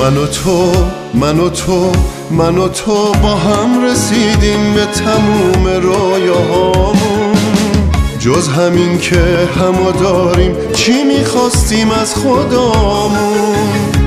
من و تو با هم رسیدیم به تموم رویاهامون. جز همین که همو داریم چی میخواستیم از خدامون؟